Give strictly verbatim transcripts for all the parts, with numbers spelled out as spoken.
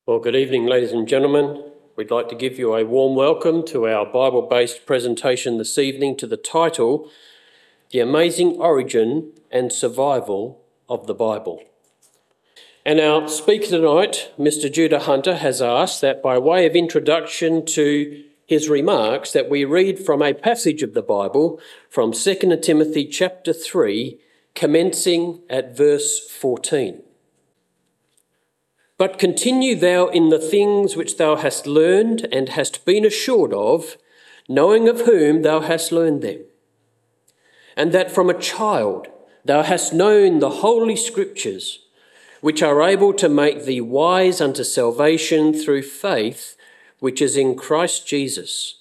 Well, good evening, ladies and gentlemen. We'd like to give you a warm welcome to our Bible-based presentation this evening to the title, The Amazing Origin and Survival of the Bible. And our speaker tonight, Mister Judah Hunter, has asked that by way of introduction to his remarks that we read from a passage of the Bible from Second Timothy chapter three, commencing at verse fourteen. But continue thou in the things which thou hast learned and hast been assured of, knowing of whom thou hast learned them, and that from a child thou hast known the holy scriptures, which are able to make thee wise unto salvation through faith, which is in Christ Jesus.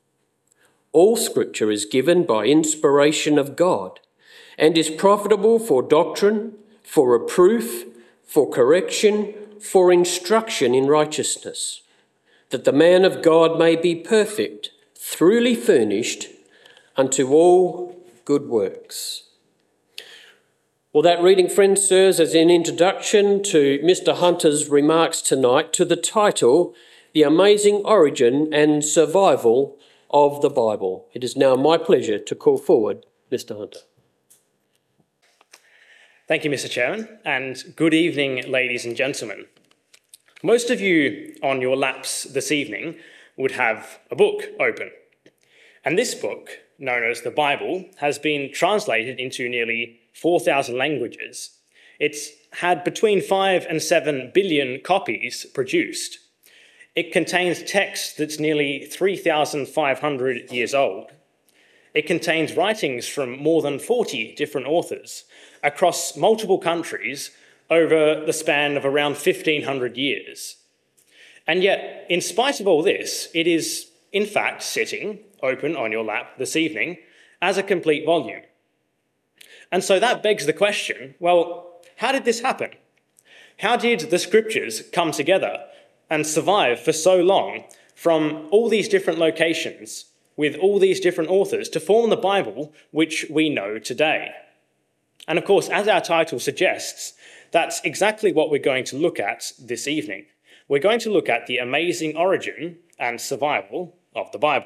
All scripture is given by inspiration of God, and is profitable for doctrine, for reproof, for correction, for instruction in righteousness, that the man of God may be perfect, thoroughly furnished unto all good works. Well, that reading, friends, serves as an introduction to Mister Hunter's remarks tonight to the title, The Amazing Origin and Survival of the Bible. It is now my pleasure to call forward Mister Hunter. Thank you, Mister Chairman, and good evening, ladies and gentlemen. Most of you on your laps this evening would have a book open. And this book, known as the Bible, has been translated into nearly four thousand languages. It's had between five and seven billion copies produced. It contains text that's nearly three thousand five hundred years old. It contains writings from more than forty different authors across multiple countries over the span of around fifteen hundred years. And yet, in spite of all this, it is in fact sitting open on your lap this evening as a complete volume. And so that begs the question, well, how did this happen? How did the scriptures come together and survive for so long from all these different locations with all these different authors to form the Bible which we know today? And of course, as our title suggests, that's exactly what we're going to look at this evening. We're going to look at the amazing origin and survival of the Bible.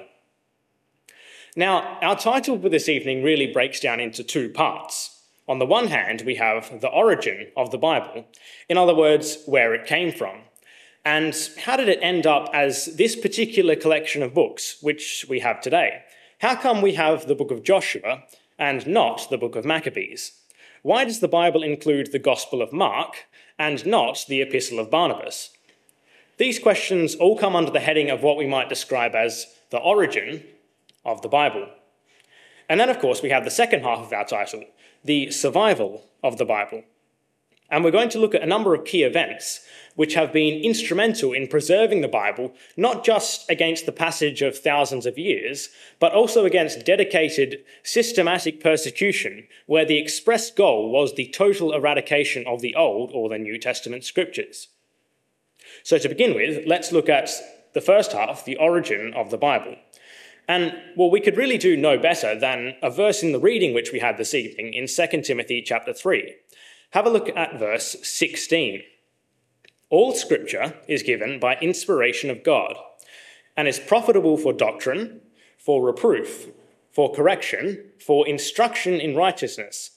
Now, our title for this evening really breaks down into two parts. On the one hand, we have the origin of the Bible, in other words, where it came from. And how did it end up as this particular collection of books, which we have today? How come we have the book of Joshua and not the book of Maccabees? Why does the Bible include the Gospel of Mark and not the Epistle of Barnabas? These questions all come under the heading of what we might describe as the origin of the Bible. And then, of course, we have the second half of our title, the survival of the Bible. And we're going to look at a number of key events which have been instrumental in preserving the Bible, not just against the passage of thousands of years, but also against dedicated, systematic persecution, where the express goal was the total eradication of the Old or the New Testament scriptures. So to begin with, let's look at the first half, the origin of the Bible. And, well, we could really do no better than a verse in the reading which we had this evening in Second Timothy chapter three. Have a look at verse sixteen. All scripture is given by inspiration of God and is profitable for doctrine, for reproof, for correction, for instruction in righteousness.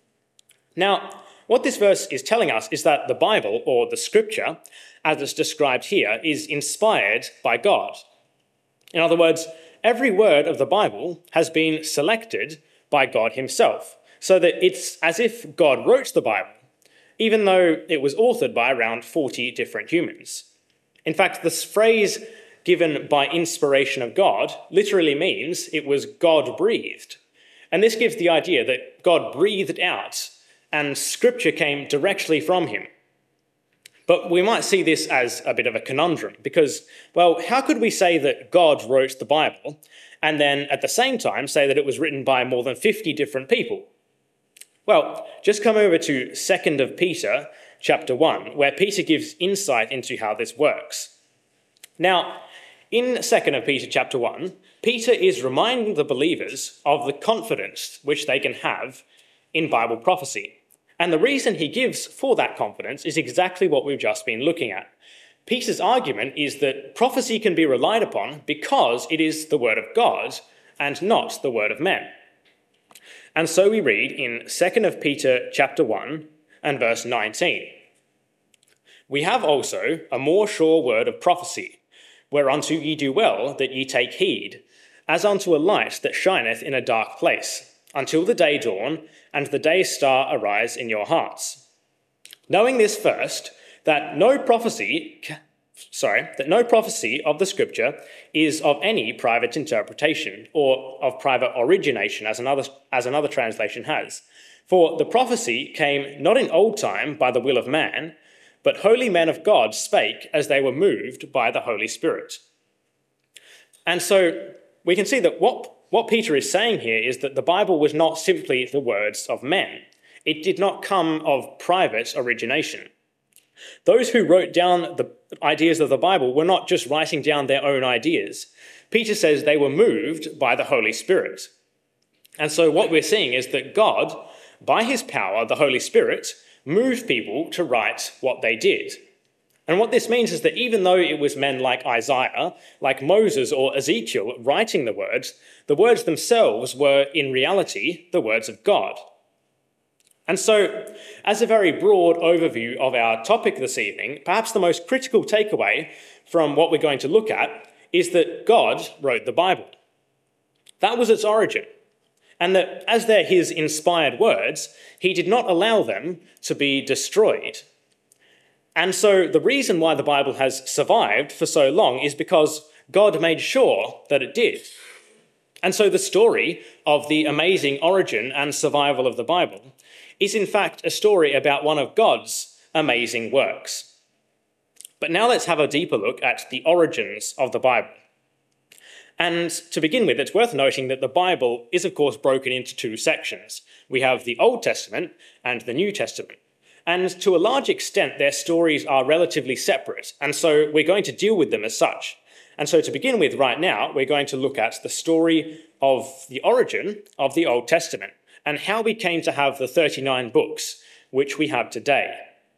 Now, what this verse is telling us is that the Bible, or the scripture, as it's described here, is inspired by God. In other words, every word of the Bible has been selected by God himself, so that it's as if God wrote the Bible, even though it was authored by around forty different humans. In fact, this phrase given by inspiration of God literally means it was God-breathed. And this gives the idea that God breathed out and scripture came directly from him. But we might see this as a bit of a conundrum because, well, how could we say that God wrote the Bible and then at the same time say that it was written by more than fifty different people? Well, just come over to Second of Peter chapter one, where Peter gives insight into how this works. Now, in Second of Peter chapter one, Peter is reminding the believers of the confidence which they can have in Bible prophecy. And the reason he gives for that confidence is exactly what we've just been looking at. Peter's argument is that prophecy can be relied upon because it is the word of God and not the word of men. And so we read in Second Peter chapter one and verse nineteen. We have also a more sure word of prophecy, whereunto ye do well that ye take heed, as unto a light that shineth in a dark place, until the day dawn and the day star arise in your hearts. Knowing this first, that no prophecy, sorry, that no prophecy of the Scripture is of any private interpretation or of private origination, as another as another translation has. For the prophecy came not in old time by the will of man, but holy men of God spake as they were moved by the Holy Spirit. And so we can see that what, what Peter is saying here is that the Bible was not simply the words of men. It did not come of private origination. Those who wrote down the ideas of the Bible were not just writing down their own ideas. Peter says they were moved by the Holy Spirit. And so what we're seeing is that God, by his power, the Holy Spirit, moved people to write what they did. And what this means is that even though it was men like Isaiah, like Moses or Ezekiel writing the words, the words themselves were in reality the words of God. And so, as a very broad overview of our topic this evening, perhaps the most critical takeaway from what we're going to look at is that God wrote the Bible. That was its origin. And that as they're his inspired words, he did not allow them to be destroyed. And so the reason why the Bible has survived for so long is because God made sure that it did. And so the story of the amazing origin and survival of the Bible is in fact a story about one of God's amazing works. But now let's have a deeper look at the origins of the Bible. And to begin with, it's worth noting that the Bible is, of course, broken into two sections. We have the Old Testament and the New Testament. And to a large extent, their stories are relatively separate. And so we're going to deal with them as such. And so to begin with right now, we're going to look at the story of the origin of the Old Testament and how we came to have the thirty-nine books which we have today.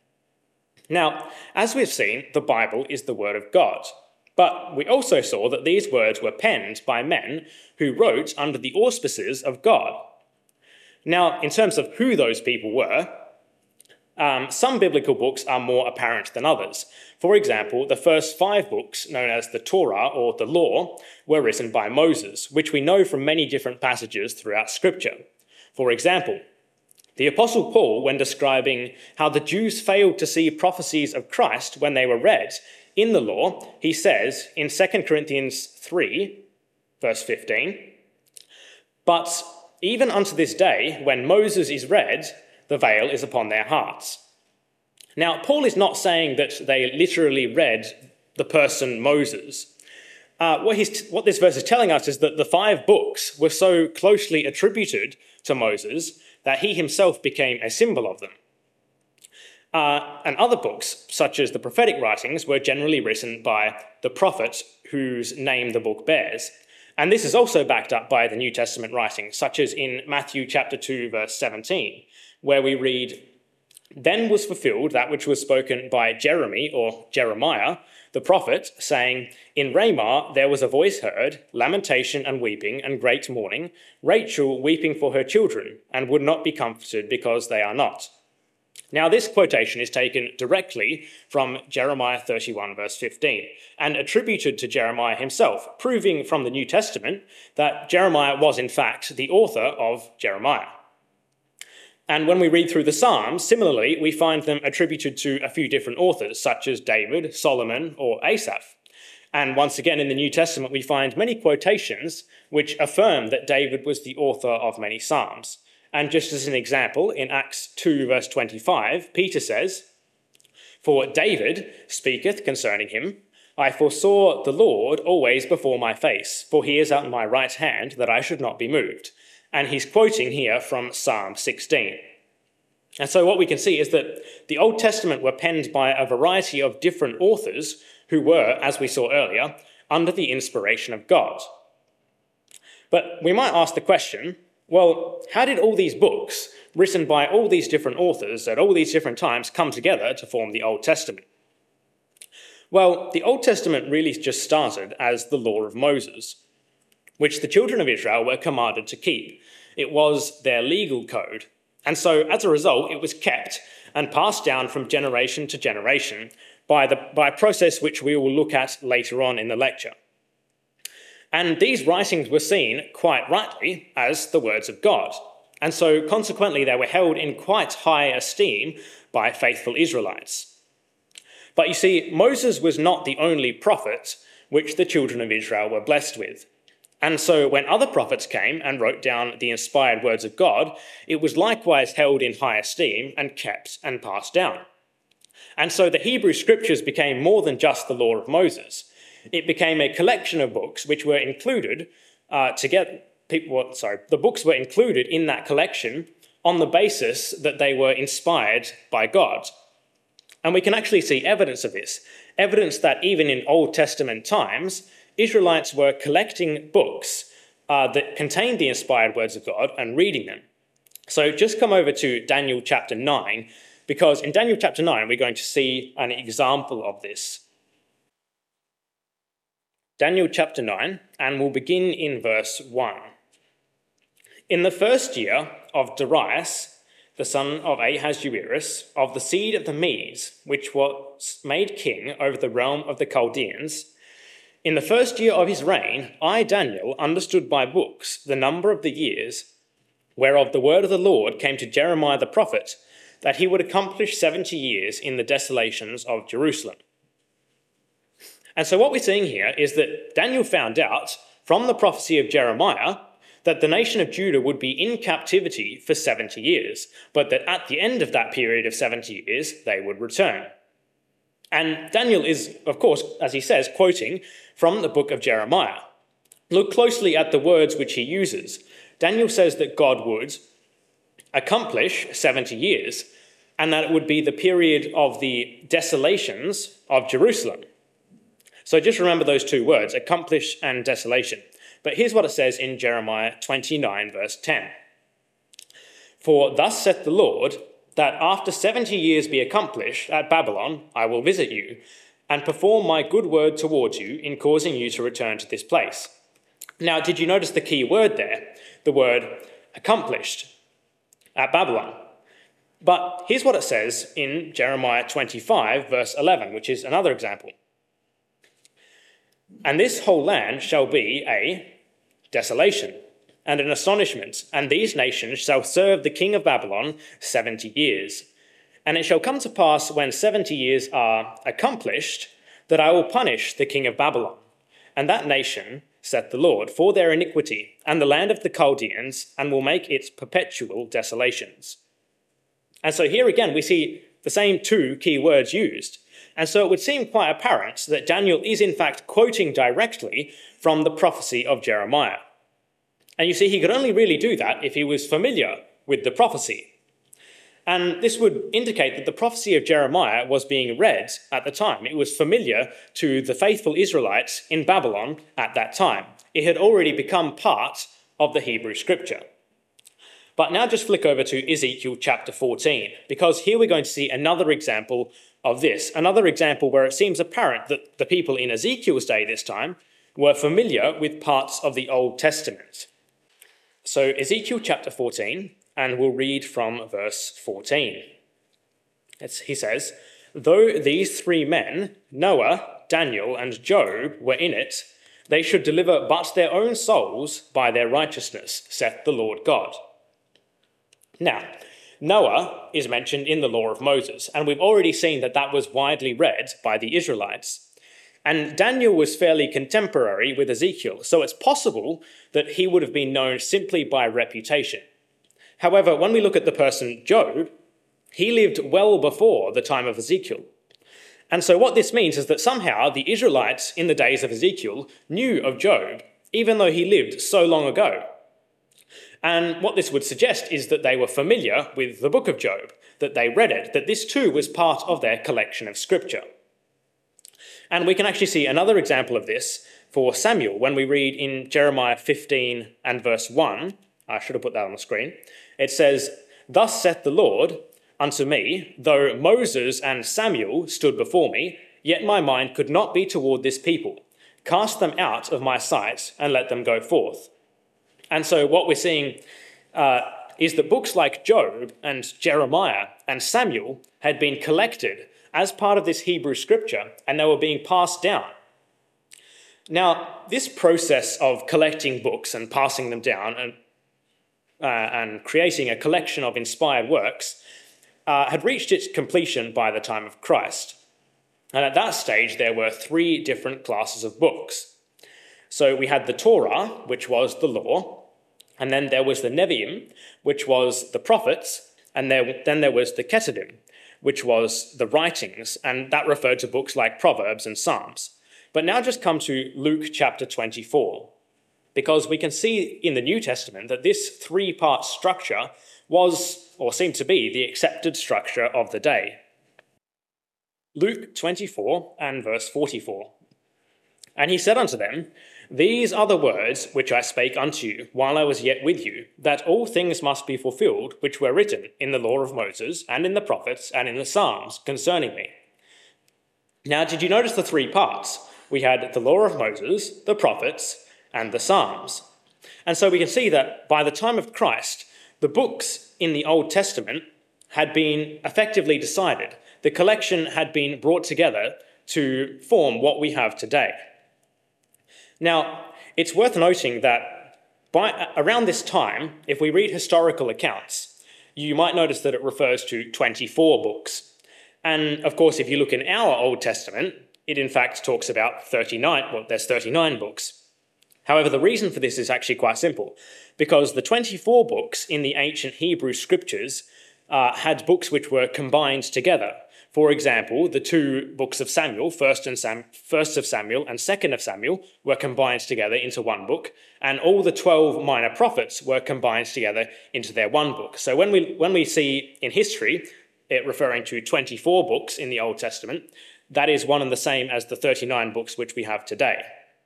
Now, as we've seen, the Bible is the Word of God. But we also saw that these words were penned by men who wrote under the auspices of God. Now, in terms of who those people were, um, some biblical books are more apparent than others. For example, the first five books, known as the Torah or the Law, were written by Moses, which we know from many different passages throughout Scripture. For example, the Apostle Paul, when describing how the Jews failed to see prophecies of Christ when they were read in the law, he says in Second Corinthians three, verse fifteen, "But even unto this day, when Moses is read, the veil is upon their hearts." Now, Paul is not saying that they literally read the person Moses. Uh, what, he's, what this verse is telling us is that the five books were so closely attributed to Moses that he himself became a symbol of them. Uh, and other books, such as the prophetic writings, were generally written by the prophets whose name the book bears. And this is also backed up by the New Testament writings, such as in Matthew chapter two, verse seventeen, where we read, "Then was fulfilled that which was spoken by Jeremy," or Jeremiah, "the prophet, saying, In Ramah there was a voice heard, lamentation and weeping and great mourning, Rachel weeping for her children, and would not be comforted because they are not." Now, this quotation is taken directly from Jeremiah thirty-one, verse fifteen, and attributed to Jeremiah himself, proving from the New Testament that Jeremiah was, in fact, the author of Jeremiah. And when we read through the Psalms, similarly, we find them attributed to a few different authors, such as David, Solomon, or Asaph. And once again, in the New Testament, we find many quotations which affirm that David was the author of many Psalms. And just as an example, in Acts two, verse twenty-five, Peter says, "For David speaketh concerning him, I foresaw the Lord always before my face, for he is at my right hand, that I should not be moved." And he's quoting here from Psalm sixteen. And so what we can see is that the Old Testament were penned by a variety of different authors who were, as we saw earlier, under the inspiration of God. But we might ask the question, well, how did all these books, written by all these different authors at all these different times, come together to form the Old Testament? Well, the Old Testament really just started as the law of Moses, which the children of Israel were commanded to keep. It was their legal code. And so as a result, it was kept and passed down from generation to generation by, the, by a process which we will look at later on in the lecture. And these writings were seen, quite rightly, as the words of God. And so consequently, they were held in quite high esteem by faithful Israelites. But you see, Moses was not the only prophet which the children of Israel were blessed with. And so when other prophets came and wrote down the inspired words of God, it was likewise held in high esteem and kept and passed down. And so the Hebrew scriptures became more than just the law of Moses. It became a collection of books which were included uh, together. People, sorry, the books were included in that collection on the basis that they were inspired by God. And we can actually see evidence of this, evidence that even in Old Testament times, Israelites were collecting books uh, that contained the inspired words of God and reading them. So just come over to Daniel chapter nine, because in Daniel chapter nine, we're going to see an example of this. Daniel chapter nine, and we'll begin in verse one. In the first year of Darius, the son of Ahasuerus, of the seed of the Medes, which was made king over the realm of the Chaldeans, in the first year of his reign, I, Daniel, understood by books the number of the years whereof the word of the Lord came to Jeremiah the prophet, that he would accomplish seventy years in the desolations of Jerusalem. And so what we're seeing here is that Daniel found out from the prophecy of Jeremiah that the nation of Judah would be in captivity for seventy years, but that at the end of that period of seventy years, they would return. And Daniel is, of course, as he says, quoting from the book of Jeremiah. Look closely at the words which he uses. Daniel says that God would accomplish seventy years, and that it would be the period of the desolations of Jerusalem. So just remember those two words, accomplish and desolation. But here's what it says in Jeremiah twenty-nine, verse ten. For thus saith the Lord, that after seventy years be accomplished at Babylon, I will visit you, and perform my good word towards you in causing you to return to this place. Now, did you notice the key word there? The word accomplished at Babylon. But here's what it says in Jeremiah twenty-five, verse eleven, which is another example. And this whole land shall be a desolation and an astonishment, and these nations shall serve the king of Babylon seventy years. And it shall come to pass when seventy years are accomplished, that I will punish the king of Babylon, and that nation, saith the Lord, for their iniquity, and the land of the Chaldeans, and will make its perpetual desolations. And so here again, we see the same two key words used. And so it would seem quite apparent that Daniel is in fact quoting directly from the prophecy of Jeremiah. And you see, he could only really do that if he was familiar with the prophecy. And this would indicate that the prophecy of Jeremiah was being read at the time. It was familiar to the faithful Israelites in Babylon at that time. It had already become part of the Hebrew scripture. But now just flick over to Ezekiel chapter fourteen, because here we're going to see another example of this, another example where it seems apparent that the people in Ezekiel's day this time were familiar with parts of the Old Testament. So Ezekiel chapter fourteen, and we'll read from verse fourteen. It's, he says, though these three men, Noah, Daniel, and Job, were in it, they should deliver but their own souls by their righteousness, saith the Lord God. Now, Noah is mentioned in the law of Moses, and we've already seen that that was widely read by the Israelites. And Daniel was fairly contemporary with Ezekiel, so it's possible that he would have been known simply by reputation. However, when we look at the person Job, he lived well before the time of Ezekiel. And so what this means is that somehow the Israelites in the days of Ezekiel knew of Job, even though he lived so long ago. And what this would suggest is that they were familiar with the book of Job, that they read it, that this too was part of their collection of scripture. And we can actually see another example of this for Samuel when we read in Jeremiah fifteen and verse one. I should have put that on the screen. It says, thus saith the Lord unto me, though Moses and Samuel stood before me, yet my mind could not be toward this people. Cast them out of my sight and let them go forth. And so what we're seeing uh, is that books like Job and Jeremiah and Samuel had been collected as part of this Hebrew scripture, and they were being passed down. Now, this process of collecting books and passing them down and, uh, and creating a collection of inspired works uh, had reached its completion by the time of Christ. And at that stage, there were three different classes of books. So we had the Torah, which was the law, and then there was the Nevi'im, which was the prophets, and there, then there was the Ketuvim, which was the writings, and that referred to books like Proverbs and Psalms. But now just come to Luke chapter twenty-four, because we can see in the New Testament that this three-part structure was, or seemed to be, the accepted structure of the day. Luke twenty-four and verse forty-four. And he said unto them, These are the words which I spake unto you while I was yet with you, that all things must be fulfilled which were written in the law of Moses and in the prophets and in the Psalms concerning me. Now, did you notice the three parts? We had the law of Moses, the prophets, and the Psalms. And so we can see that by the time of Christ, the books in the Old Testament had been effectively decided. The collection had been brought together to form what we have today. Now, it's worth noting that by around this time, if we read historical accounts, you might notice that it refers to twenty-four books. And of course, if you look in our Old Testament, it in fact talks about thirty-nine, well, there's thirty-nine books. However, the reason for this is actually quite simple, because the twenty-four books in the ancient Hebrew scriptures uh, had books which were combined together. For example, the two books of Samuel, first, and Sam, first of Samuel and second of Samuel, were combined together into one book, and all the twelve minor prophets were combined together into their one book. So when we, when we see in history it referring to twenty-four books in the Old Testament, that is one and the same as the thirty-nine books which we have today.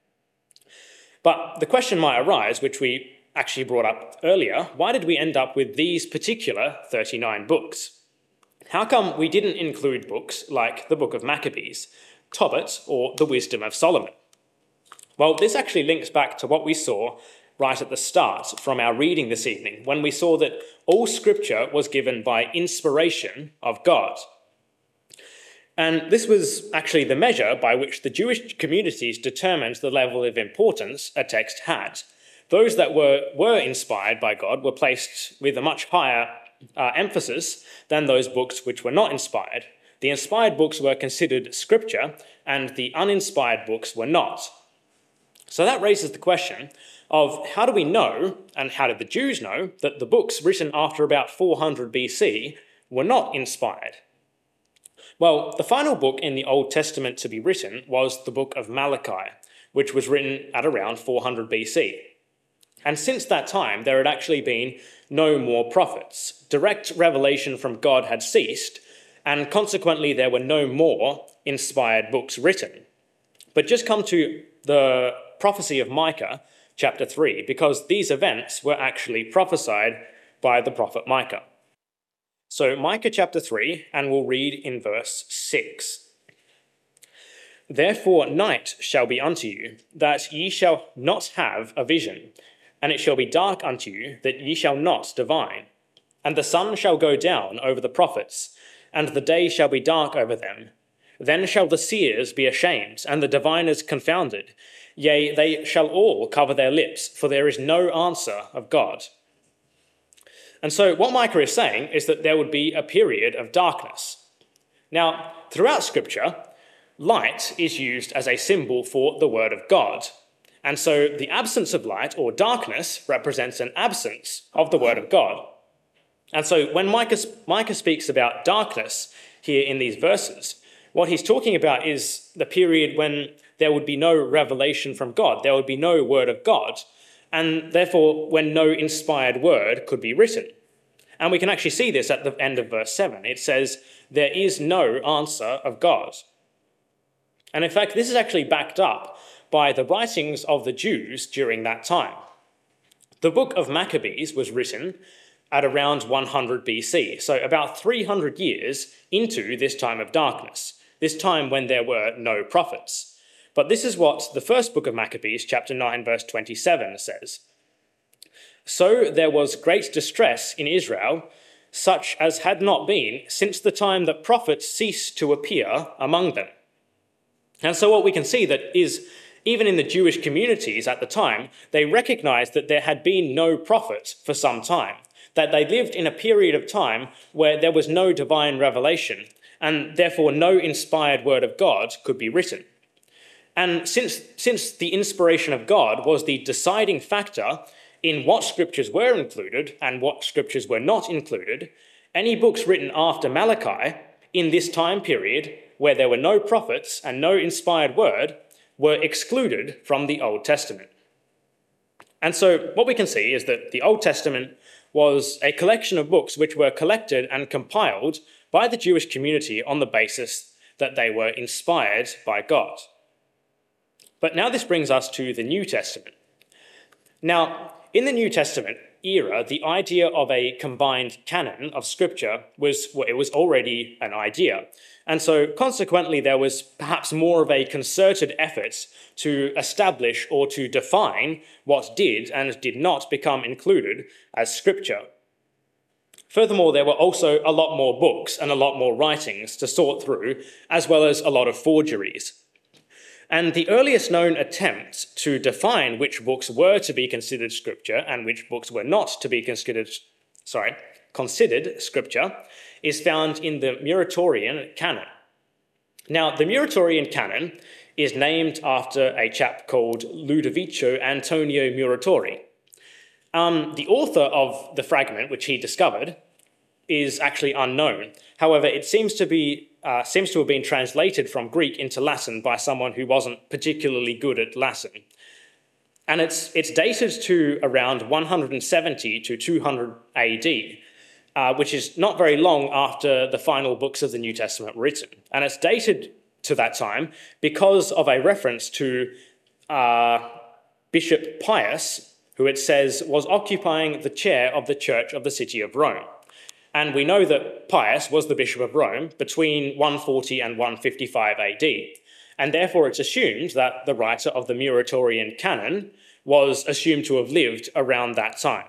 But the question might arise, which we actually brought up earlier, why did we end up with these particular thirty-nine books? How come we didn't include books like the Book of Maccabees, Tobit, or the Wisdom of Solomon? Well, this actually links back to what we saw right at the start from our reading this evening, when we saw that all scripture was given by inspiration of God. And this was actually the measure by which the Jewish communities determined the level of importance a text had. Those that were, were inspired by God were placed with a much higher uh, emphasis than those books which were not inspired. The inspired books were considered scripture, and the uninspired books were not. So that raises the question of how do we know, and how did the Jews know, that the books written after about four hundred B C were not inspired? Well, the final book in the Old Testament to be written was the book of Malachi, which was written at around four hundred B C. And since that time, there had actually been no more prophets. Direct revelation from God had ceased, and consequently there were no more inspired books written. But just come to the prophecy of Micah, chapter three, because these events were actually prophesied by the prophet Micah. So Micah chapter three, and we'll read in verse six. Therefore night shall be unto you, that ye shall not have a vision, and it shall be dark unto you, that ye shall not divine. And the sun shall go down over the prophets, and the day shall be dark over them. Then shall the seers be ashamed, and the diviners confounded. Yea, they shall all cover their lips, for there is no answer of God. And so what Micah is saying is that there would be a period of darkness. Now, throughout Scripture, light is used as a symbol for the Word of God. And so the absence of light, or darkness, represents an absence of the Word of God. And so when Micah, Micah speaks about darkness here in these verses, what he's talking about is the period when there would be no revelation from God, there would be no Word of God, and therefore when no inspired word could be written. And we can actually see this at the end of verse seven. It says, there is no answer of God. And in fact, this is actually backed up by the writings of the Jews during that time. The book of Maccabees was written at around one hundred B C, so about three hundred years into this time of darkness. this time when there were no prophets. But this is what the first book of Maccabees, chapter nine, verse twenty-seven says. So there was great distress in Israel, such as had not been since the time that prophets ceased to appear among them. And so what we can see that is, even in the Jewish communities at the time, they recognized that there had been no prophet for some time, that they lived in a period of time where there was no divine revelation, and therefore no inspired word of God could be written. And since, since the inspiration of God was the deciding factor in what scriptures were included and what scriptures were not included, any books written after Malachi in this time period where there were no prophets and no inspired word were excluded from the Old Testament. And so what we can see is that the Old Testament was a collection of books which were collected and compiled by the Jewish community on the basis that they were inspired by God. But now this brings us to the New Testament. Now, in the New Testament era, the idea of a combined canon of Scripture was, well, it was already an idea. And so consequently, there was perhaps more of a concerted effort to establish or to define what did and did not become included as Scripture. Furthermore, there were also a lot more books and a lot more writings to sort through, as well as a lot of forgeries. And the earliest known attempt to define which books were to be considered Scripture and which books were not to be considered, sorry, considered Scripture is found in the Muratorian canon. Now, the Muratorian canon is named after a chap called Ludovico Antonio Muratori. Um, the author of the fragment which he discovered is actually unknown. However, it seems to be uh, seems to have been translated from Greek into Latin by someone who wasn't particularly good at Latin. And it's, it's dated to around one hundred seventy to two hundred A D, uh, which is not very long after the final books of the New Testament were written. And it's dated to that time because of a reference to uh, Bishop Pius, who it says was occupying the chair of the Church of the City of Rome. And we know that Pius was the Bishop of Rome between one forty and one fifty-five A D. And therefore it's assumed that the writer of the Muratorian canon was assumed to have lived around that time.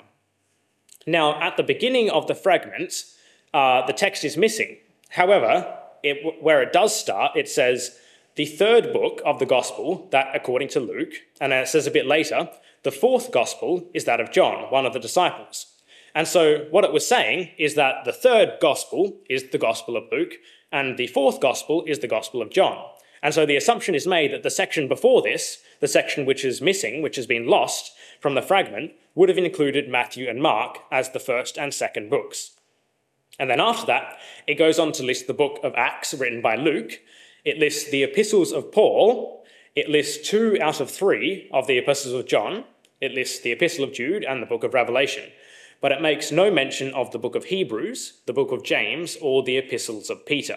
Now, at the beginning of the fragment, uh, the text is missing. However, it, where it does start, it says, the third book of the Gospel, that according to Luke, and then it says a bit later, the fourth Gospel is that of John, one of the disciples. And so what it was saying is that the third Gospel is the Gospel of Luke, and the fourth Gospel is the Gospel of John. And so the assumption is made that the section before this, the section which is missing, which has been lost from the fragment, would have included Matthew and Mark as the first and second books. And then after that, it goes on to list the book of Acts written by Luke. It lists the epistles of Paul. It lists two out of three of the epistles of John. It lists the epistle of Jude and the book of Revelation. But it makes no mention of the book of Hebrews, the book of James, or the epistles of Peter.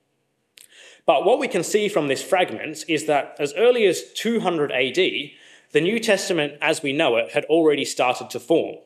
But what we can see from this fragment is that as early as two hundred A D, the New Testament as we know it had already started to form.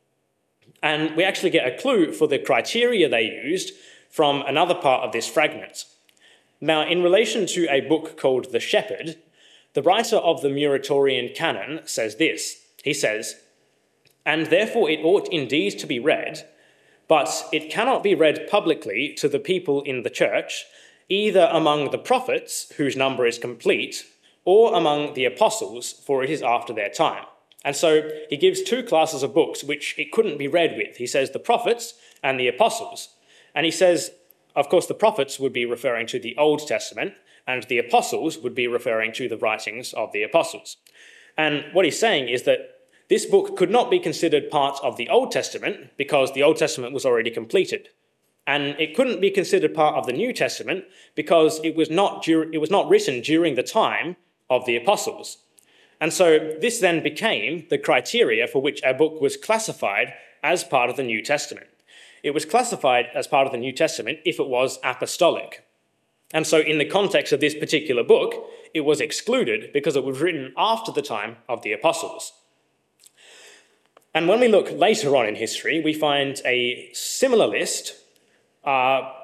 And we actually get a clue for the criteria they used from another part of this fragment. Now, in relation to a book called The Shepherd, the writer of the Muratorian canon says this. He says, "And therefore it ought indeed to be read, but it cannot be read publicly to the people in the church, either among the prophets, whose number is complete, or among the apostles, for it is after their time." And so he gives two classes of books which it couldn't be read with. He says the prophets and the apostles. And he says, of course, the prophets would be referring to the Old Testament, and the apostles would be referring to the writings of the apostles. And what he's saying is that this book could not be considered part of the Old Testament because the Old Testament was already completed. And it couldn't be considered part of the New Testament because it was not, dur- it was not written during the time of the apostles. And so this then became the criteria for which a book was classified as part of the New Testament. It was classified as part of the New Testament if it was apostolic. And so in the context of this particular book, it was excluded because it was written after the time of the apostles. And when we look later on in history, we find a similar list, uh,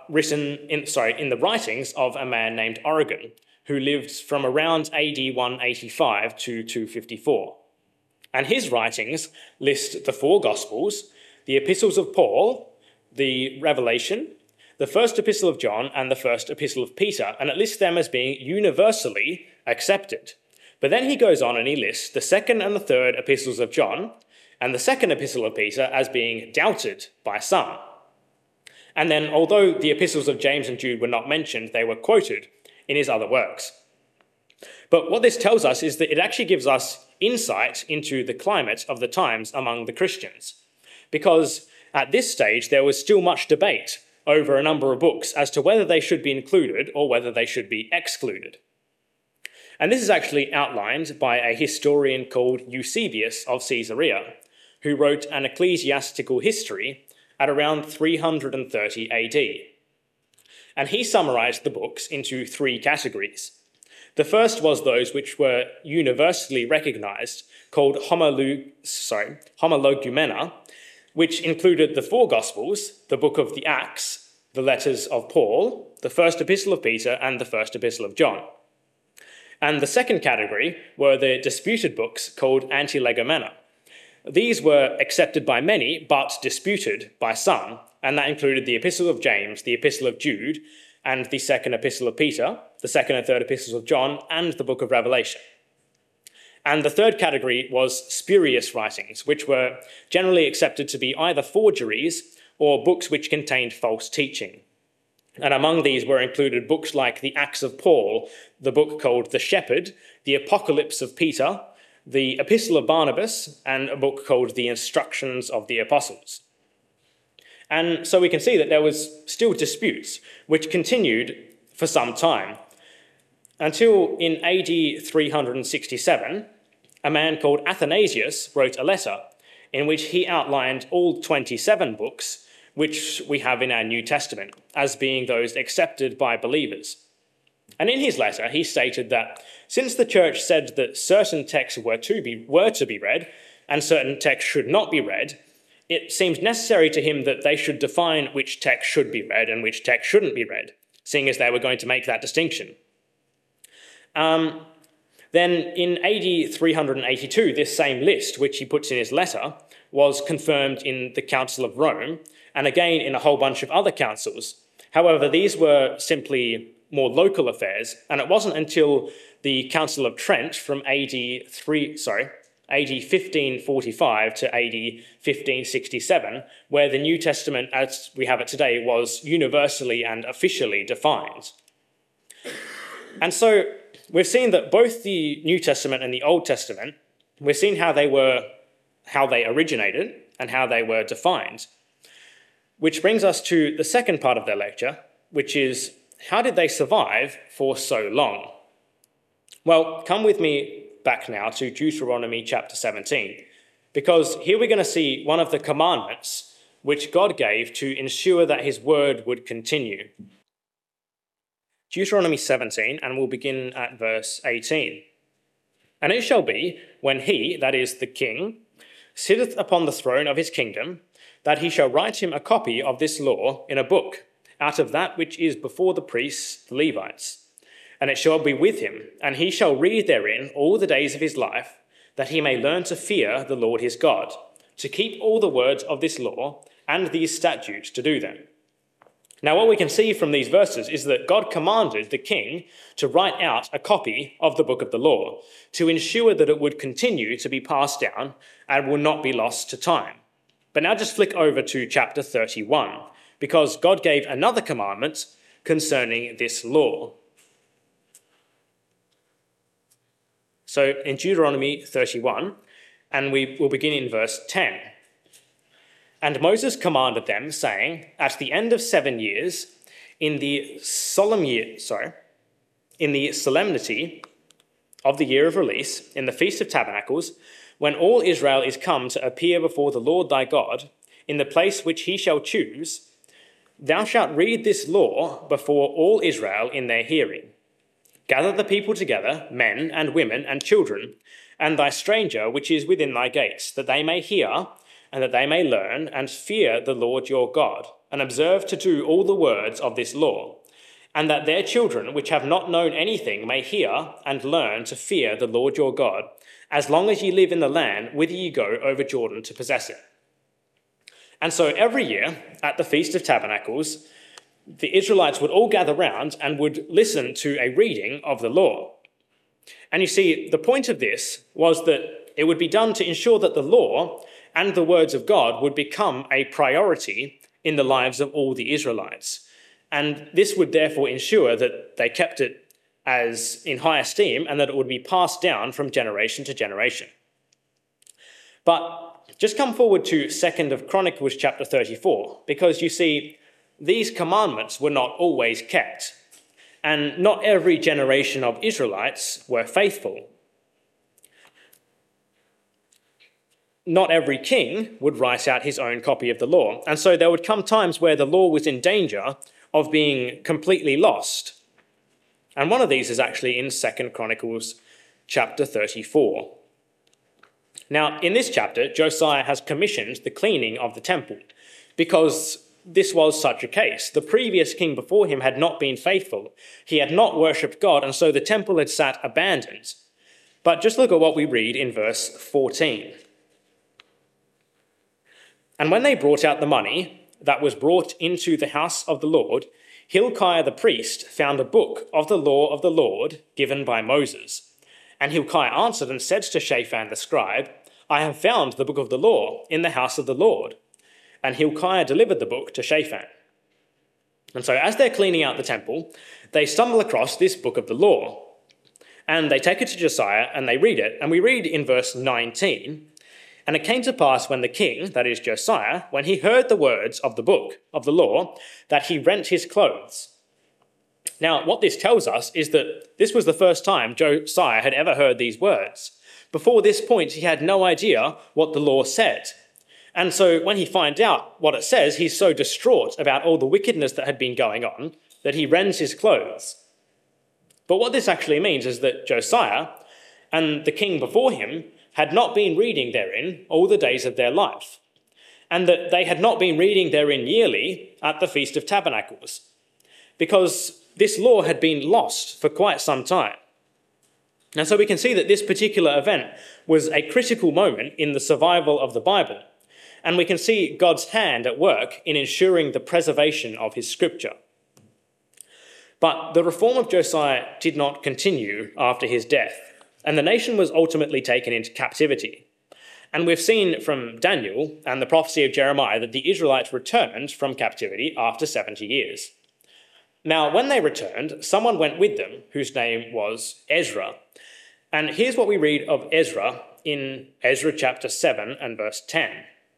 written in, sorry, in the writings of a man named Origen, who lived from around A D one eighty-five to two fifty-four. And his writings list the four Gospels, the epistles of Paul, the Revelation, the first epistle of John, and the first epistle of Peter, and it lists them as being universally accepted. But then he goes on and he lists the second and the third epistles of John, and the second epistle of Peter as being doubted by some. And then, although the epistles of James and Jude were not mentioned, they were quoted in his other works. But what this tells us is that it actually gives us insight into the climate of the times among the Christians, because at this stage there was still much debate over a number of books as to whether they should be included or whether they should be excluded. And this is actually outlined by a historian called Eusebius of Caesarea, who wrote an ecclesiastical history at around three hundred thirty A D. And he summarized the books into three categories. The first was those which were universally recognized, called homolog- sorry, homologumena, which included the four Gospels, the book of the Acts, the letters of Paul, the first epistle of Peter, and the first epistle of John. And the second category were the disputed books called antilegomena. These were accepted by many, but disputed by some, and that included the epistle of James, the epistle of Jude, and the second epistle of Peter, the second and third epistles of John, and the book of Revelation. And the third category was spurious writings, which were generally accepted to be either forgeries or books which contained false teaching. And among these were included books like the Acts of Paul, the book called The Shepherd, the Apocalypse of Peter, the Epistle of Barnabas, and a book called The Instructions of the Apostles. And so we can see that there was still disputes, which continued for some time, until in A D three sixty-seven, a man called Athanasius wrote a letter in which he outlined all twenty-seven books which we have in our New Testament as being those accepted by believers. And in his letter, he stated that since the church said that certain texts were to be, were to be read and certain texts should not be read, it seems necessary to him that they should define which text should be read and which text shouldn't be read, seeing as they were going to make that distinction. Um, then in A D three eighty-two, this same list, which he puts in his letter, was confirmed in the Council of Rome, and again in a whole bunch of other councils. However, these were simply more local affairs, and it wasn't until the Council of Trent from A D three, sorry, A D fifteen forty-five to A D fifteen sixty-seven, where the New Testament as we have it today was universally and officially defined. And so we've seen that both the New Testament and the Old Testament, we've seen how they were, how they originated and how they were defined. Which brings us to the second part of their lecture, which is, how did they survive for so long? Well, come with me back now to Deuteronomy chapter seventeen, because here we're going to see one of the commandments which God gave to ensure that his word would continue. Deuteronomy seventeen, and we'll begin at verse eighteen. And it shall be, when he, that is the king, sitteth upon the throne of his kingdom, that he shall write him a copy of this law in a book, out of that which is before the priests, the Levites. And it shall be with him, and he shall read therein all the days of his life, that he may learn to fear the Lord his God, to keep all the words of this law and these statutes to do them. Now, what we can see from these verses is that God commanded the king to write out a copy of the book of the law to ensure that it would continue to be passed down and will not be lost to time. But now just flick over to chapter thirty-one, because God gave another commandment concerning this law. So in Deuteronomy thirty-one, and we will begin in verse ten. And Moses commanded them, saying, at the end of seven years, in the solemn year, sorry, in the solemnity of the year of release, in the Feast of Tabernacles, when all Israel is come to appear before the Lord thy God, in the place which he shall choose, thou shalt read this law before all Israel in their hearing. Gather the people together, men and women and children, and thy stranger which is within thy gates, that they may hear, and that they may learn and fear the Lord your God, and observe to do all the words of this law, and that their children, which have not known anything, may hear and learn to fear the Lord your God, as long as ye live in the land whither ye go over Jordan to possess it. And so every year at the Feast of Tabernacles, the Israelites would all gather round and would listen to a reading of the law. And you see, the point of this was that it would be done to ensure that the law and the words of God would become a priority in the lives of all the Israelites. And this would therefore ensure that they kept it as in high esteem and that it would be passed down from generation to generation. But just come forward to Second of Chronicles chapter thirty-four, because you see, these commandments were not always kept, and not every generation of Israelites were faithful. Not every king would write out his own copy of the law, and so there would come times where the law was in danger of being completely lost. And one of these is actually in Second Chronicles chapter thirty-four. Now, in this chapter, Josiah has commissioned the cleaning of the temple, because this was such a case. The previous king before him had not been faithful. He had not worshipped God, and so the temple had sat abandoned. But just look at what we read in verse fourteen. And when they brought out the money that was brought into the house of the Lord, Hilkiah the priest found a book of the law of the Lord given by Moses. And Hilkiah answered and said to Shaphan the scribe, I have found the book of the law in the house of the Lord. And Hilkiah delivered the book to Shaphan. And so as they're cleaning out the temple, they stumble across this book of the law. And they take it to Josiah and they read it. And we read in verse nineteen, and it came to pass when the king, that is Josiah, when he heard the words of the book of the law, that he rent his clothes. Now, what this tells us is that this was the first time Josiah had ever heard these words. Before this point, he had no idea what the law said. And so when he finds out what it says, he's so distraught about all the wickedness that had been going on that he rends his clothes. But what this actually means is that Josiah and the king before him had not been reading therein all the days of their life, and that they had not been reading therein yearly at the Feast of Tabernacles, because this law had been lost for quite some time. And so we can see that this particular event was a critical moment in the survival of the Bible, and we can see God's hand at work in ensuring the preservation of his scripture. But the reform of Josiah did not continue after his death, and the nation was ultimately taken into captivity. And we've seen from Daniel and the prophecy of Jeremiah that the Israelites returned from captivity after seventy years. Now, when they returned, someone went with them whose name was Ezra. And here's what we read of Ezra in Ezra chapter seven and verse ten.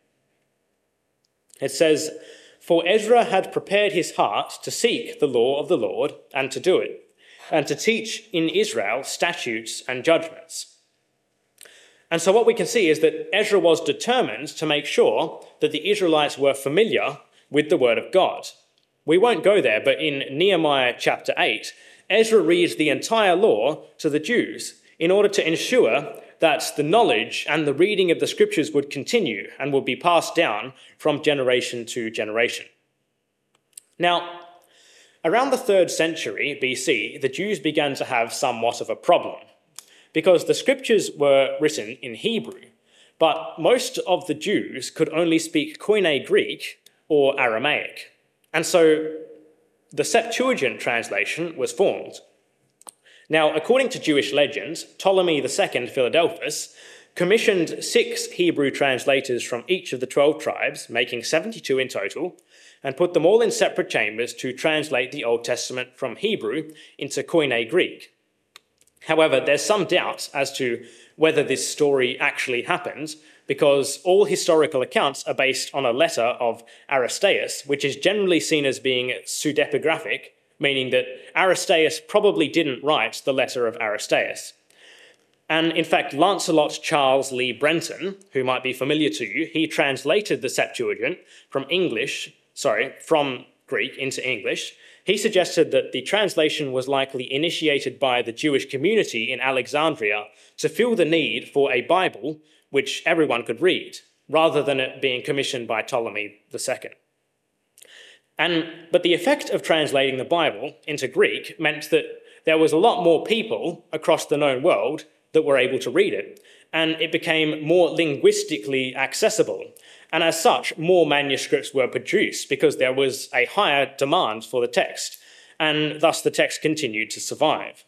It says, For Ezra had prepared his heart to seek the law of the Lord and to do it, and to teach in Israel statutes and judgments. And so what we can see is that Ezra was determined to make sure that the Israelites were familiar with the word of God. We won't go there, but in Nehemiah chapter eight, Ezra reads the entire law to the Jews in order to ensure that the knowledge and the reading of the scriptures would continue and would be passed down from generation to generation. Now, around the third century B C, the Jews began to have somewhat of a problem, because the scriptures were written in Hebrew, but most of the Jews could only speak Koine Greek or Aramaic. And so the Septuagint translation was formed. Now, according to Jewish legends, Ptolemy the Second Philadelphus commissioned six Hebrew translators from each of the twelve tribes, making seventy-two in total, and put them all in separate chambers to translate the Old Testament from Hebrew into Koine Greek. However, there's some doubt as to whether this story actually happened, because all historical accounts are based on a letter of Aristeas, which is generally seen as being pseudepigraphic, meaning that Aristeas probably didn't write the letter of Aristeas. And in fact, Lancelot Charles Lee Brenton, who might be familiar to you, he translated the Septuagint from English, sorry, from Greek into English. He suggested that the translation was likely initiated by the Jewish community in Alexandria to fill the need for a Bible which everyone could read, rather than it being commissioned by Ptolemy the Second. And, but the effect of translating the Bible into Greek meant that there was a lot more people across the known world that were able to read it, and it became more linguistically accessible. And as such, more manuscripts were produced because there was a higher demand for the text, and thus the text continued to survive.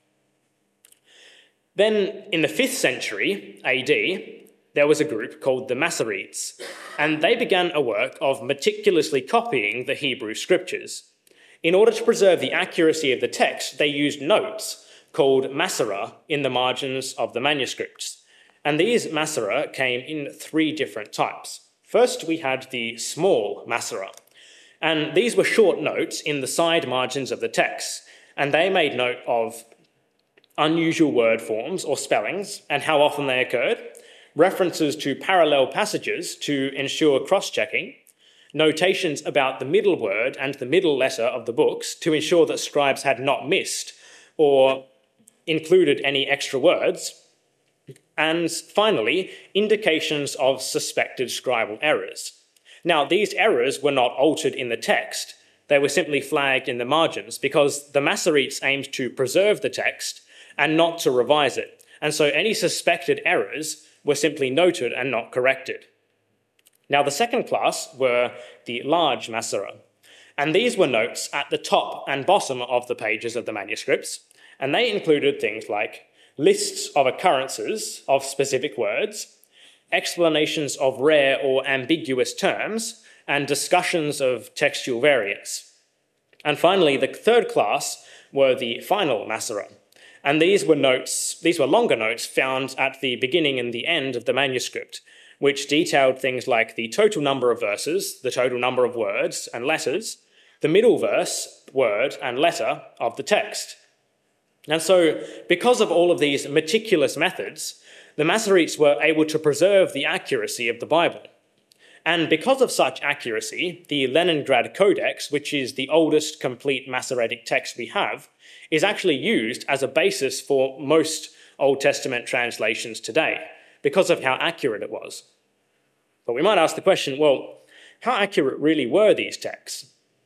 Then, in the fifth century A D, there was a group called the Masoretes, and they began a work of meticulously copying the Hebrew scriptures. In order to preserve the accuracy of the text, they used notes called Masorah in the margins of the manuscripts. And these Masorah came in three different types. First, we had the small Masorah, and these were short notes in the side margins of the text, and they made note of unusual word forms or spellings and how often they occurred, references to parallel passages to ensure cross-checking, notations about the middle word and the middle letter of the books to ensure that scribes had not missed or included any extra words, and finally, indications of suspected scribal errors. Now, these errors were not altered in the text, they were simply flagged in the margins because the Masoretes aimed to preserve the text and not to revise it, and so any suspected errors were simply noted and not corrected. Now, the second class were the large Masorah, and these were notes at the top and bottom of the pages of the manuscripts, and they included things like lists of occurrences of specific words, explanations of rare or ambiguous terms, and discussions of textual variants. And finally, the third class were the final Masorah, and these were notes, these were longer notes found at the beginning and the end of the manuscript, which detailed things like the total number of verses, the total number of words and letters, the middle verse, word, and letter of the text. And so, because of all of these meticulous methods, the Masoretes were able to preserve the accuracy of the Bible. And because of such accuracy, the Leningrad Codex, which is the oldest complete Masoretic text we have, is actually used as a basis for most Old Testament translations today, because of how accurate it was. But we might ask the question, well, how accurate really were these texts?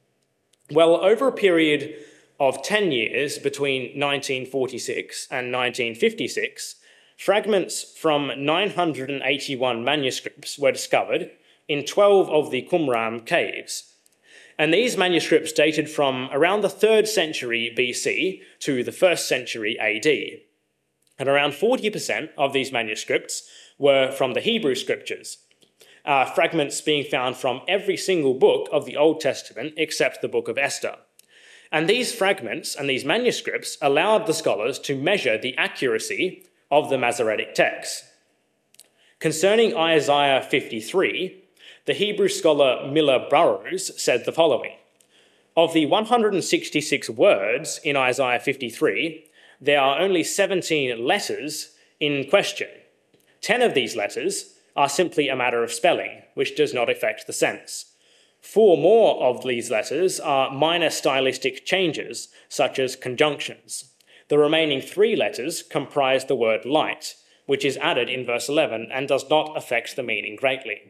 Well, over a period of ten years between nineteen forty-six and nineteen fifty-six, fragments from nine hundred eighty-one manuscripts were discovered in twelve of the Qumran caves. And these manuscripts dated from around the third century B C to the first century A D. And around forty percent of these manuscripts were from the Hebrew scriptures, uh, fragments being found from every single book of the Old Testament except the book of Esther. And these fragments and these manuscripts allowed the scholars to measure the accuracy of the Masoretic text. Concerning Isaiah fifty-three, the Hebrew scholar Miller Burrows said the following: of the one hundred sixty-six words in Isaiah fifty-three, there are only seventeen letters in question. Ten of these letters are simply a matter of spelling, which does not affect the sense. Four more of these letters are minor stylistic changes, such as conjunctions. The remaining three letters comprise the word light, which is added in verse eleven and does not affect the meaning greatly.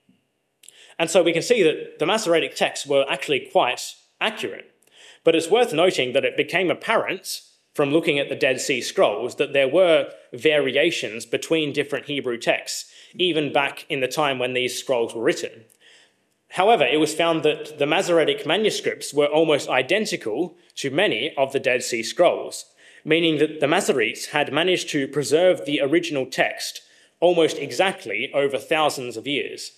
And so we can see that the Masoretic texts were actually quite accurate. But it's worth noting that it became apparent from looking at the Dead Sea Scrolls that there were variations between different Hebrew texts, even back in the time when these scrolls were written. However, it was found that the Masoretic manuscripts were almost identical to many of the Dead Sea Scrolls, meaning that the Masoretes had managed to preserve the original text almost exactly over thousands of years.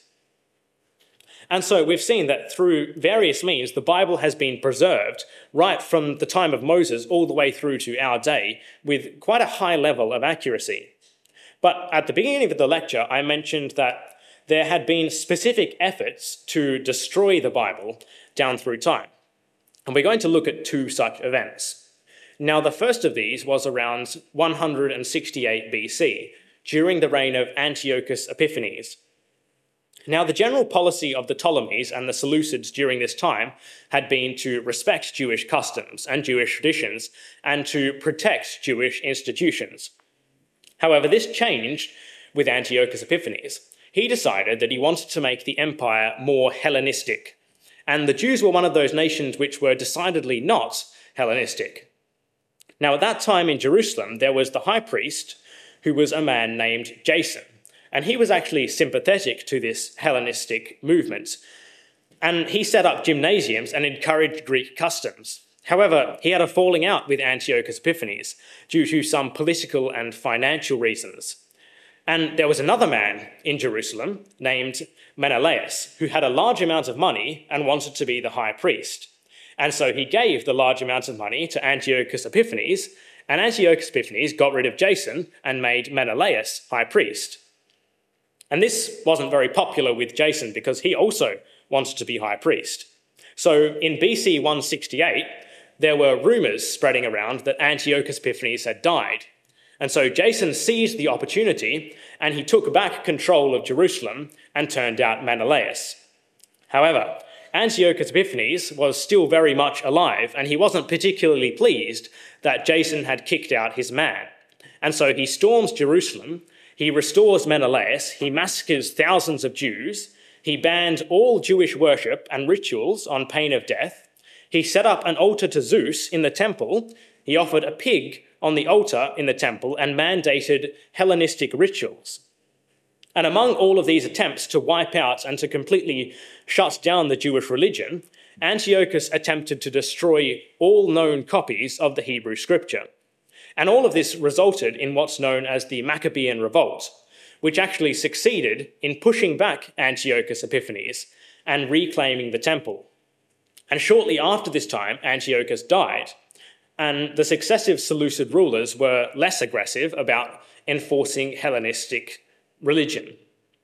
And so we've seen that through various means, the Bible has been preserved right from the time of Moses all the way through to our day with quite a high level of accuracy. But at the beginning of the lecture, I mentioned that there had been specific efforts to destroy the Bible down through time. And we're going to look at two such events. Now, the first of these was around one hundred sixty-eight B C, during the reign of Antiochus Epiphanes. Now, the general policy of the Ptolemies and the Seleucids during this time had been to respect Jewish customs and Jewish traditions and to protect Jewish institutions. However, this changed with Antiochus Epiphanes. He decided that he wanted to make the empire more Hellenistic, and the Jews were one of those nations which were decidedly not Hellenistic. Now, at that time in Jerusalem, there was the high priest, who was a man named Jason, and he was actually sympathetic to this Hellenistic movement, and he set up gymnasiums and encouraged Greek customs. However, he had a falling out with Antiochus Epiphanes due to some political and financial reasons. And there was another man in Jerusalem named Menelaus, who had a large amount of money and wanted to be the high priest. And so he gave the large amount of money to Antiochus Epiphanes, and Antiochus Epiphanes got rid of Jason and made Menelaus high priest. And this wasn't very popular with Jason because he also wanted to be high priest. So in B C one sixty-eight, there were rumours spreading around that Antiochus Epiphanes had died. And so Jason seized the opportunity and he took back control of Jerusalem and turned out Menelaus. However, Antiochus Epiphanes was still very much alive, and he wasn't particularly pleased that Jason had kicked out his man. And so he storms Jerusalem, he restores Menelaus, he massacres thousands of Jews, he banned all Jewish worship and rituals on pain of death, he set up an altar to Zeus in the temple, he offered a pig on the altar in the temple, and mandated Hellenistic rituals. And among all of these attempts to wipe out and to completely shut down the Jewish religion, Antiochus attempted to destroy all known copies of the Hebrew scripture. And all of this resulted in what's known as the Maccabean Revolt, which actually succeeded in pushing back Antiochus Epiphanes and reclaiming the temple. And shortly after this time, Antiochus died, and the successive Seleucid rulers were less aggressive about enforcing Hellenistic religion.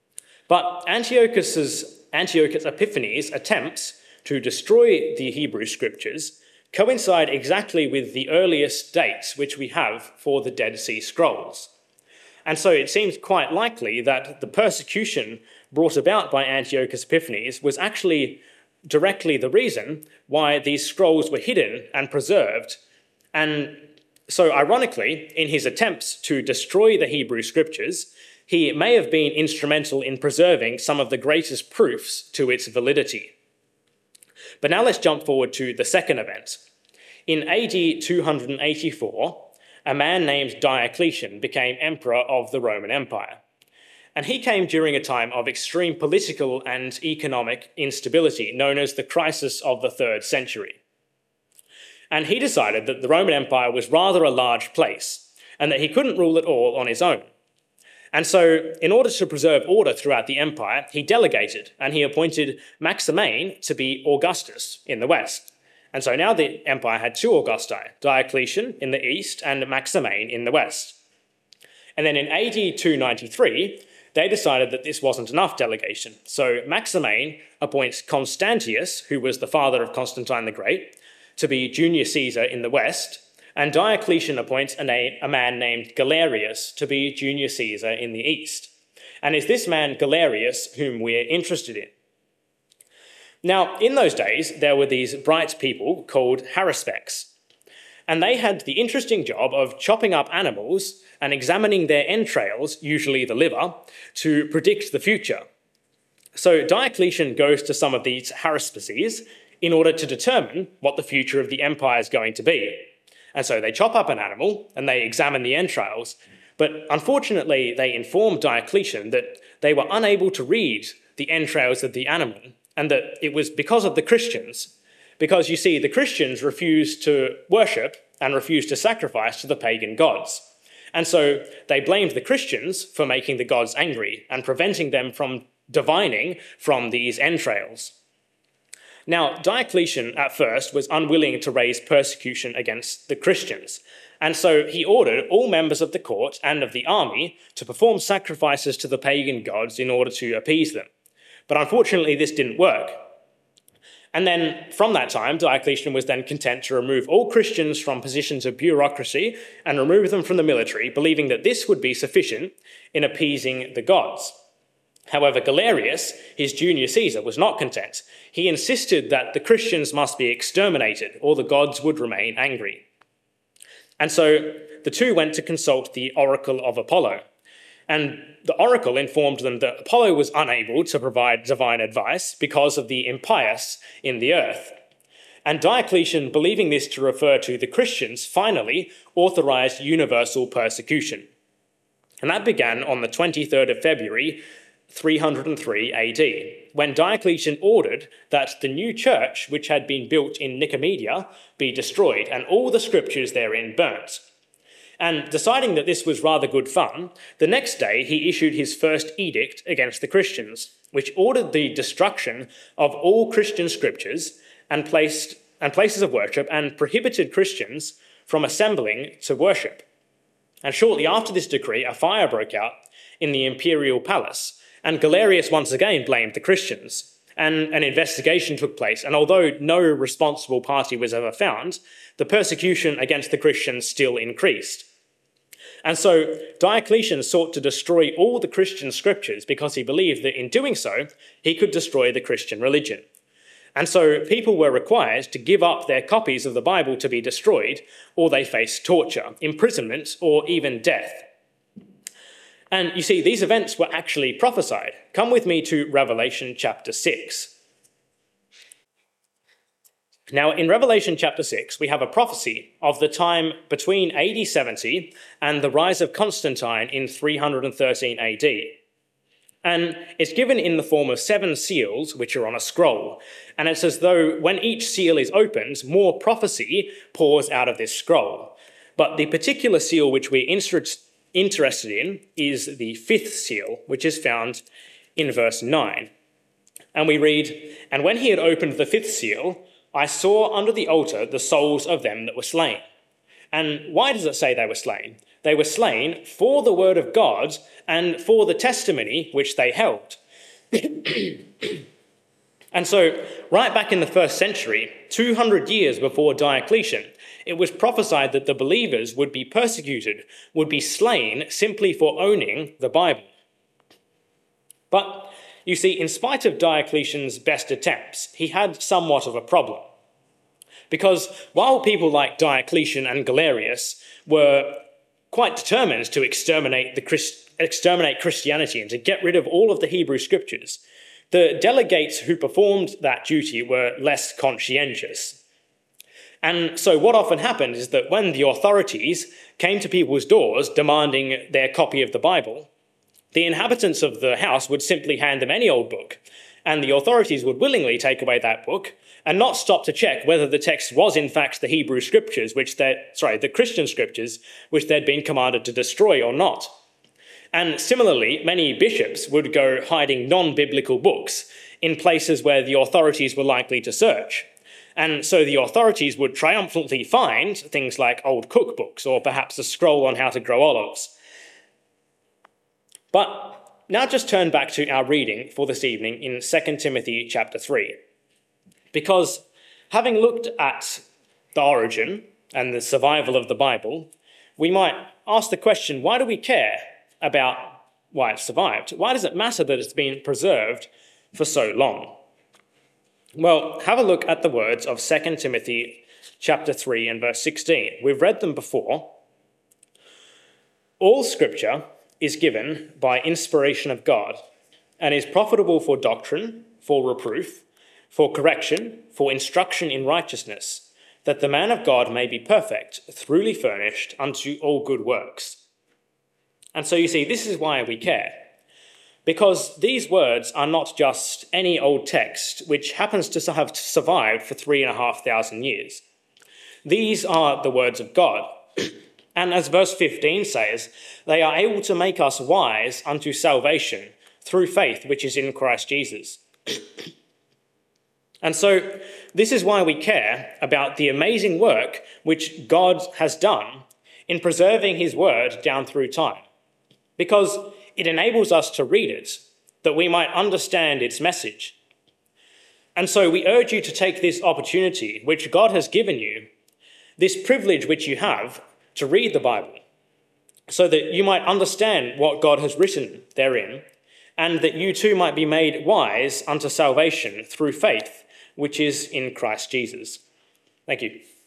But Antiochus's, Antiochus Epiphanes' attempts to destroy the Hebrew scriptures coincide exactly with the earliest dates which we have for the Dead Sea Scrolls. And so it seems quite likely that the persecution brought about by Antiochus Epiphanes was actually directly the reason why these scrolls were hidden and preserved. And so ironically, in his attempts to destroy the Hebrew scriptures, he may have been instrumental in preserving some of the greatest proofs to its validity. But now let's jump forward to the second event. In A D two eighty-four, a man named Diocletian became emperor of the Roman Empire. And he came during a time of extreme political and economic instability, known as the crisis of the third century. And he decided that the Roman Empire was rather a large place, and that he couldn't rule it all on his own. And so, in order to preserve order throughout the empire, he delegated, and he appointed Maximin to be Augustus in the west. And so now the empire had two Augusti, Diocletian in the east and Maximin in the west. And then in A D two ninety-three, they decided that this wasn't enough delegation. So Maximin appoints Constantius, who was the father of Constantine the Great, to be junior Caesar in the west, and Diocletian appoints a, name, a man named Galerius to be junior Caesar in the east. And it's this man, Galerius, whom we're interested in. Now, in those days, there were these bright people called haruspecs, and they had the interesting job of chopping up animals and examining their entrails, usually the liver, to predict the future. So Diocletian goes to some of these haruspices in order to determine what the future of the empire is going to be. And so they chop up an animal and they examine the entrails, but unfortunately they informed Diocletian that they were unable to read the entrails of the animal, and that it was because of the Christians. Because you see, the Christians refused to worship and refused to sacrifice to the pagan gods. And so they blamed the Christians for making the gods angry and preventing them from divining from these entrails. Now, Diocletian at first was unwilling to raise persecution against the Christians, and so he ordered all members of the court and of the army to perform sacrifices to the pagan gods in order to appease them. But unfortunately, this didn't work. And then from that time, Diocletian was then content to remove all Christians from positions of bureaucracy and remove them from the military, believing that this would be sufficient in appeasing the gods. However, Galerius, his junior Caesar, was not content. He insisted that the Christians must be exterminated, or the gods would remain angry. And so the two went to consult the oracle of Apollo. And the oracle informed them that Apollo was unable to provide divine advice because of the impious in the earth. And Diocletian, believing this to refer to the Christians, finally authorized universal persecution. And that began on the twenty-third of February, three hundred three A D, when Diocletian ordered that the new church, which had been built in Nicomedia, be destroyed and all the scriptures therein burnt. And deciding that this was rather good fun, the next day he issued his first edict against the Christians, which ordered the destruction of all Christian scriptures and placed and places of worship, and prohibited Christians from assembling to worship. And shortly after this decree, a fire broke out in the imperial palace, and Galerius once again blamed the Christians. And an investigation took place, and although no responsible party was ever found, the persecution against the Christians still increased. And so Diocletian sought to destroy all the Christian scriptures because he believed that in doing so, he could destroy the Christian religion. And so people were required to give up their copies of the Bible to be destroyed, or they faced torture, imprisonment, or even death. And you see, these events were actually prophesied. Come with me to Revelation chapter six. Now, in Revelation chapter six, we have a prophecy of the time between A D seventy and the rise of Constantine in three hundred thirteen A D. And it's given in the form of seven seals, which are on a scroll. And it's as though when each seal is opened, more prophecy pours out of this scroll. But the particular seal which we're interested in is the fifth seal, which is found in verse nine. And we read, "And when he had opened the fifth seal, I saw under the altar the souls of them that were slain." And why does it say they were slain? They were slain for the word of God and for the testimony which they held. And so, right back in the first century, two hundred years before Diocletian, it was prophesied that the believers would be persecuted, would be slain simply for owning the Bible. But, you see, in spite of Diocletian's best attempts, he had somewhat of a problem. Because while people like Diocletian and Galerius were quite determined to exterminate the Christ- exterminate Christianity and to get rid of all of the Hebrew scriptures, the delegates who performed that duty were less conscientious. And so what often happened is that when the authorities came to people's doors demanding their copy of the Bible, the inhabitants of the house would simply hand them any old book, and the authorities would willingly take away that book and not stop to check whether the text was in fact the Hebrew scriptures, which they sorry, the Christian scriptures, which they'd been commanded to destroy or not. And similarly, many bishops would go hiding non-biblical books in places where the authorities were likely to search. And so the authorities would triumphantly find things like old cookbooks or perhaps a scroll on how to grow olives. But now just turn back to our reading for this evening in Second Timothy chapter three. Because having looked at the origin and the survival of the Bible, we might ask the question, why do we care about why it survived? Why does it matter that it's been preserved for so long? Well, have a look at the words of Second Timothy chapter three and verse sixteen. We've read them before. "All scripture is given by inspiration of God and is profitable for doctrine, for reproof, for correction, for instruction in righteousness, that the man of God may be perfect, thoroughly furnished unto all good works." And so you see, this is why we care. Because these words are not just any old text which happens to have survived for three and a half thousand years. These are the words of God. And as verse fifteen says, they are able to make us wise unto salvation through faith which is in Christ Jesus. And so this is why we care about the amazing work which God has done in preserving his word down through time. Because it enables us to read it, that we might understand its message. And so we urge you to take this opportunity which God has given you, this privilege which you have to read the Bible, so that you might understand what God has written therein, and that you too might be made wise unto salvation through faith, which is in Christ Jesus. Thank you.